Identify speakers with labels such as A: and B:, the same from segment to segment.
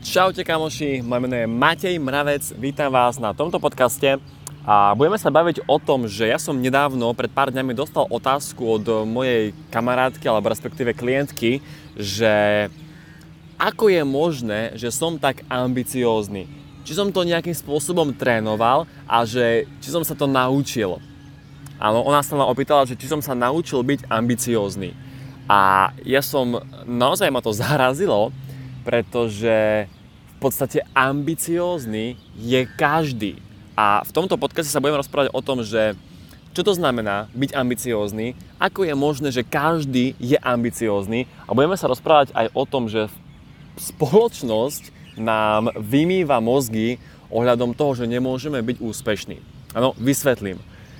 A: Čaute kamoši, moje meno je Matej Mravec, vítam vás na tomto podcaste a budeme sa baviť o tom, že ja som nedávno, pred pár dňami dostal otázku od mojej kamarátky alebo respektíve klientky, že ako je možné, že som tak ambiciózny, či som to nejakým spôsobom trénoval a že či som sa to naučil. Áno, ona sa ma opýtala, že či som sa naučil byť ambiciózny. A ja som, naozaj ma to zarazilo, pretože v podstate ambiciózny je každý. A v tomto podcaste sa budeme rozprávať o tom, že čo to znamená byť ambiciózny, ako je možné, že každý je ambiciózny a budeme sa rozprávať aj o tom, že spoločnosť nám vymýva mozgy ohľadom toho, že nemôžeme byť úspešní. Áno, vysvetlím.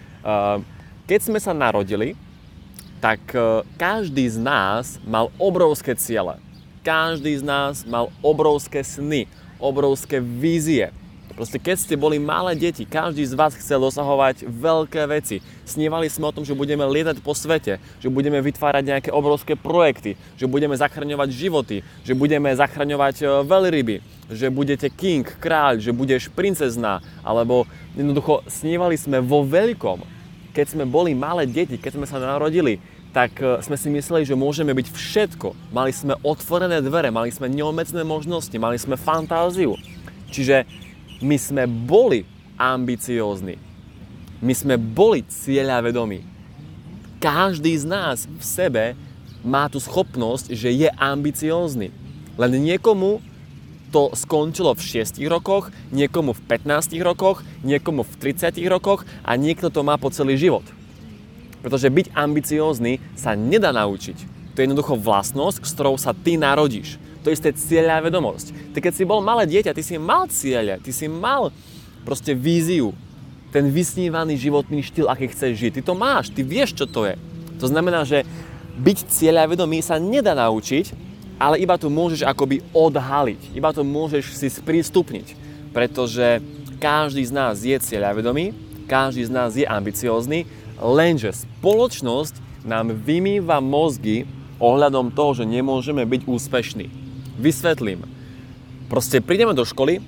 A: Keď sme sa narodili, tak každý z nás mal obrovské ciele. Každý z nás mal obrovské sny, obrovské vízie. Proste keď ste boli malé deti, každý z vás chcel dosahovať veľké veci. Snívali sme o tom, že budeme lietať po svete, že budeme vytvárať nejaké obrovské projekty, že budeme zachraňovať životy, že budeme zachraňovať veľryby, že budete king, kráľ, že budeš princezná, alebo jednoducho snívali sme vo veľkom. Keď sme boli malé deti, keď sme sa narodili, tak sme si mysleli, že môžeme byť všetko. Mali sme otvorené dvere, mali sme neobmedzené možnosti, mali sme fantáziu. Čiže my sme boli ambiciózni. My sme boli cieľavedomí. Každý z nás v sebe má tú schopnosť, že je ambiciózny. Len niekomu to skončilo v 6 rokoch, niekomu v 15 rokoch, niekomu v 30 rokoch a niekto to má po celý život. Pretože byť ambiciózny sa nedá naučiť. To je jednoducho vlastnosť, s ktorou sa ty narodíš. To je isté cieľavedomosť. Ty keď si bol malé dieťa, ty si mal ciele, ty si mal proste víziu. Ten vysnívaný životný štýl, aký chceš žiť. Ty to máš, ty vieš, čo to je. To znamená, že byť cieľavedomý sa nedá naučiť, ale iba to môžeš akoby odhaliť. Iba to môžeš si sprístupniť. Pretože každý z nás je cieľavedomý, každý z nás je ambiciózny, lenže spoločnosť nám vymýva mozgy ohľadom toho, že nemôžeme byť úspešní. Vysvetlím. Proste prídeme do školy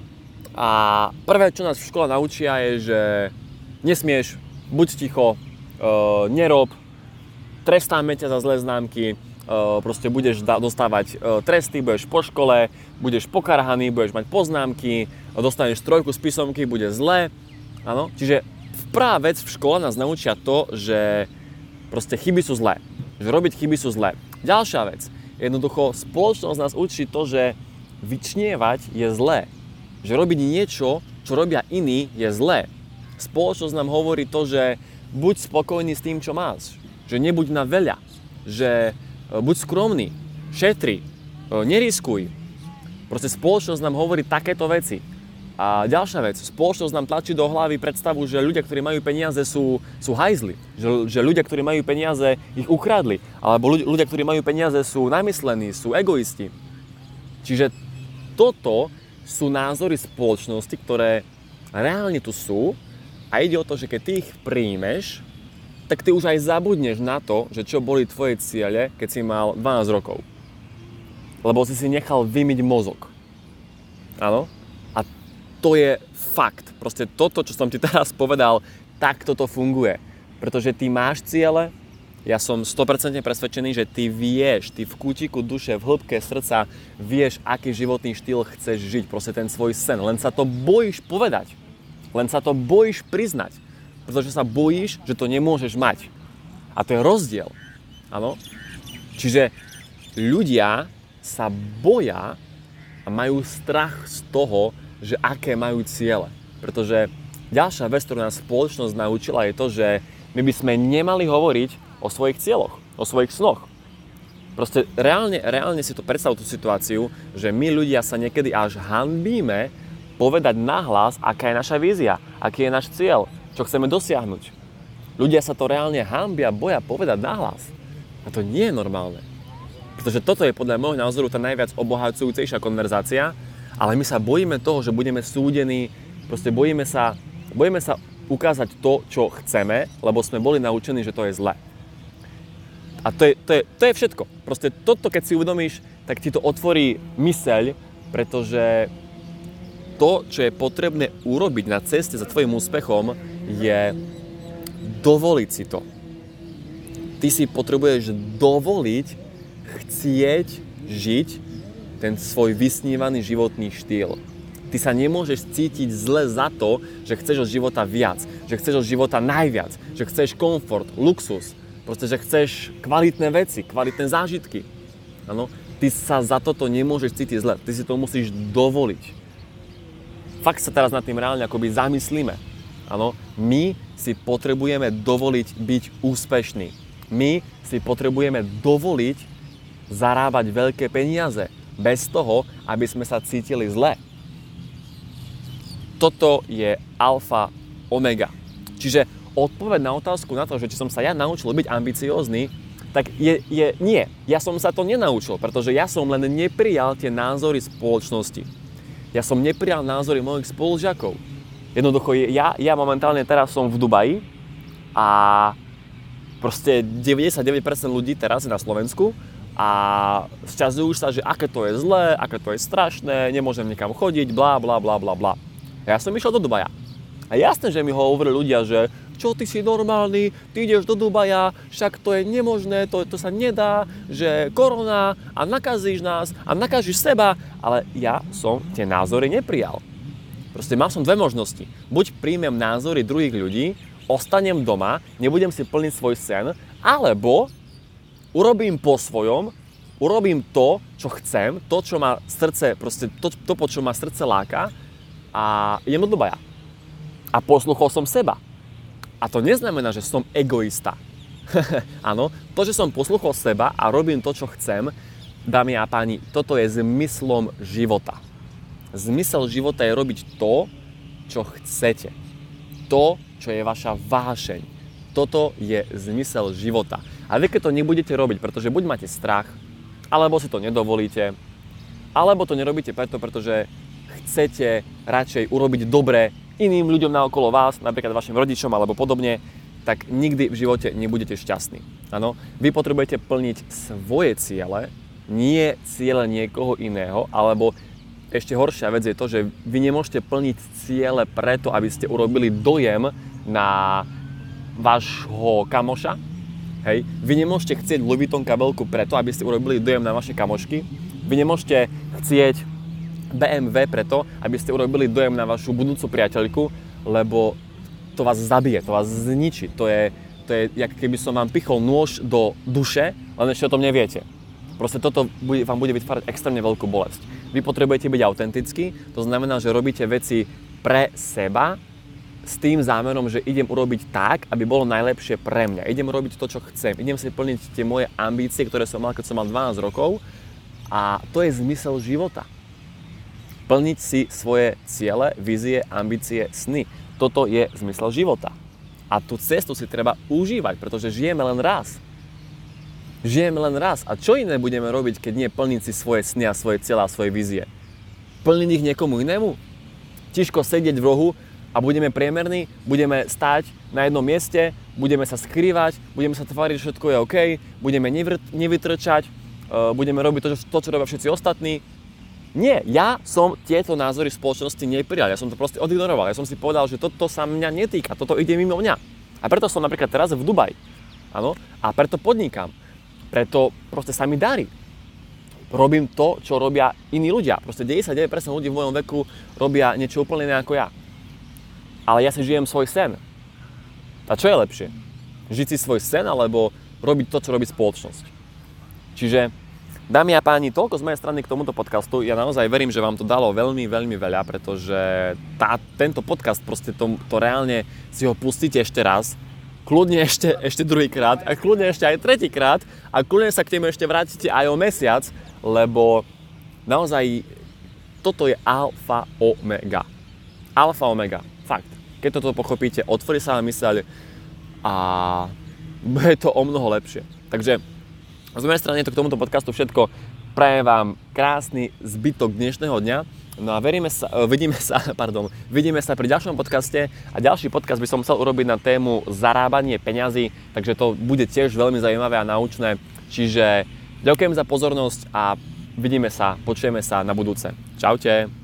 A: a prvé, čo nás v škole naučia je, že nesmieš, buď ticho, nerob, trestáme ťa za zlé známky, proste budeš dostávať tresty, budeš po škole, budeš pokarhaný, budeš mať poznámky, dostaneš trojku z písomky, bude zlé. Áno? Čiže prvá vec v škole nás naučia to, že proste chyby sú zlé. Že robiť chyby sú zlé. Ďalšia vec. Jednoducho spoločnosť nás učí to, že vyčnievať je zlé. Že robiť niečo, čo robia iní, je zlé. Spoločnosť nám hovorí to, že buď spokojný s tým, čo máš. Že nebuď na veľa. Že buď skromný. Šetri. Neriskuj. Proste spoločnosť nám hovorí takéto veci. A ďalšia vec, spoločnosť nám tlačí do hlavy predstavu, že ľudia, ktorí majú peniaze, sú hajzli. Že ľudia, ktorí majú peniaze, ich ukradli. Alebo ľudia, ktorí majú peniaze, sú namyslení, sú egoisti. Čiže toto sú názory spoločnosti, ktoré reálne tu sú a ide o to, že keď ty ich príjmeš, tak ty už aj zabudneš na to, že čo boli tvoje ciele, keď si mal 12 rokov. Lebo si nechal vymyť mozog. Áno? To je fakt. Proste toto, čo som ti teraz povedal, takto to funguje. Pretože ty máš ciele, ja som 100% presvedčený, že ty vieš, ty v kútiku duše, v hĺbke srdca vieš, aký životný štýl chceš žiť, proste ten svoj sen. Len sa to bojíš povedať. Len sa to bojíš priznať. Pretože sa bojíš, že to nemôžeš mať. A to je rozdiel. Áno? Čiže ľudia sa boja a majú strach z toho, že aké majú ciele. Pretože ďalšia vec, ktorú nás spoločnosť naučila, je to, že my by sme nemali hovoriť o svojich cieľoch, o svojich snoch. Proste reálne si to predstav tú situáciu, že my ľudia sa niekedy až hanbíme povedať nahlas, aká je naša vízia, aký je náš cieľ, čo chceme dosiahnuť. Ľudia sa to reálne hanbia, boja povedať nahlas. A to nie je normálne. Pretože toto je podľa môjho názoru tá najviac obohacujúcejšia konverzácia, ale my sa bojíme toho, že budeme súdení, proste bojíme sa ukázať to, čo chceme, lebo sme boli naučení, že to je zlé. A to je všetko. Proste toto, keď si uvedomíš, tak ti to otvorí myseľ Pretože to, čo je potrebné urobiť na ceste za tvojim úspechom, je dovoliť si to. Ty si potrebuješ dovoliť chcieť žiť ten svoj vysnívaný životný štýl. Ty sa nemôžeš cítiť zle za to, že chceš od života viac, že chceš od života najviac, že chceš komfort, luxus, proste, že chceš kvalitné veci, kvalitné zážitky. Áno? Ty sa za toto nemôžeš cítiť zle, ty si to musíš dovoliť. Fakt sa teraz nad tým reálne akoby zamyslíme. Áno? My si potrebujeme dovoliť byť úspešní. My si potrebujeme dovoliť zarábať veľké peniaze bez toho, aby sme sa cítili zle. Toto je alfa omega. Čiže odpoveď na otázku na to, že či som sa ja naučil byť ambiciózny, tak je nie. Ja som sa to nenaučil, pretože ja som len neprijal tie názory spoločnosti. Ja som neprijal názory mojich spolužiakov. Jednoducho, ja momentálne teraz som v Dubaji a proste 99% ľudí teraz je na Slovensku a sťažujú sa, že aké to je zlé, aké to je strašné, nemôžem nikam chodiť, blá, blá, blá, blá, blá. Ja som išiel do Dubaja. A jasné, že mi hovorili ľudia, že čo, ty si normálny, ty ideš do Dubaja, však to je nemožné, to sa nedá, že korona a nakazíš nás a nakazíš seba. Ale ja som tie názory neprijal. Proste mal som dve možnosti. Buď príjmem názory druhých ľudí, ostanem doma, nebudem si plniť svoj sen, alebo urobím po svojom, urobím to, čo chcem, to, čo ma srdce, proste to, po čo ma srdce láka, a idem do Dubaja. A posluchol som seba. A to neznamená, že som egoista. Áno, to, že som posluchol seba a robím to, čo chcem, dámy a páni, toto je zmyslom života. Zmysel života je robiť to, čo chcete. To, čo je vaša vášeň. Toto je zmysel života. A vy, keď to nebudete robiť, pretože buď máte strach, alebo si to nedovolíte, alebo to nerobíte preto, pretože chcete radšej urobiť dobre iným ľuďom naokolo vás, napríklad vašim rodičom alebo podobne, tak nikdy v živote nebudete šťastní. Áno? Vy potrebujete plniť svoje ciele, nie ciele niekoho iného, alebo ešte horšia vec je to, že vy nemôžete plniť ciele preto, aby ste urobili dojem na vášho kamoša. Hej? Vy nemôžete chcieť Louis Vuitton kabelku preto, aby ste urobili dojem na vaše kamošky. Vy nemôžete chcieť BMW preto, aby ste urobili dojem na vašu budúcu priateľku, lebo to vás zabije, to vás zničí. To je jak keby som vám pichol nôž do duše, len ešte o tom neviete. Proste toto vám bude vytvárať extrémne veľkú bolesť. Vy potrebujete byť autentickí, to znamená, že robíte veci pre seba s tým zámerom, že idem urobiť tak, aby bolo najlepšie pre mňa. Idem robiť to, čo chcem. Idem si plniť tie moje ambície, ktoré som mal, keď som mal 12 rokov, a to je zmysel života. Plniť si svoje ciele, vízie, ambície, sny. Toto je zmysel života. A tú cestu si treba užívať, pretože žijeme len raz. Žijeme len raz. A čo iné budeme robiť, keď nie plniť si svoje sny a svoje cieľa a svoje vízie? Plniť ich niekomu inému? Tiško sedieť v rohu a budeme priemerní, budeme stáť na jednom mieste, budeme sa skrývať, budeme sa tváriť, že všetko je OK, budeme nevytrčať, budeme robiť to, čo robia všetci ostatní. Nie, ja som tieto názory v spoločnosti neprijal, ja som to proste odignoroval, ja som si povedal, že toto sa mňa netýka, toto ide mimo mňa. A preto som napríklad teraz v Dubaji, áno, a preto podnikám, preto proste sa mi darí. Robím to, čo robia iní ľudia, proste 99% ľudí v mojom veku robia niečo úplne iné ako ja. Ale ja si žijem svoj sen. A čo je lepšie? Žiť si svoj sen, alebo robiť to, čo robí spoločnosť? Čiže dámy a páni, toľko z mojej strany k tomuto podcastu. Ja naozaj verím, že vám to dalo veľmi, veľmi veľa, pretože tento podcast, proste to reálne si ho pustíte ešte raz, kľudne ešte druhýkrát a kľudne ešte aj tretíkrát a kľudne sa k tému ešte vrátite aj o mesiac, lebo naozaj toto je alfa omega. Alfa omega, fakt. Keď toto pochopíte, otvorí sa vám myseľ a bude to o mnoho lepšie. Takže z mojej strany je to k tomuto podcastu všetko. Prajem vám krásny zbytok dnešného dňa. No a vidíme sa pri ďalšom podcaste a ďalší podcast by som chcel urobiť na tému zarábanie peňazí, takže to bude tiež veľmi zaujímavé a naučné. Čiže ďakujem za pozornosť a vidíme sa, počujeme sa na budúce. Čaute.